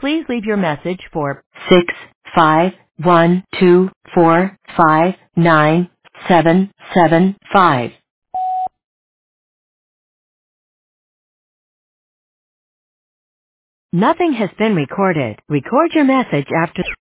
Please leave your message for 65124599775. Nothing has been recorded. Record your message after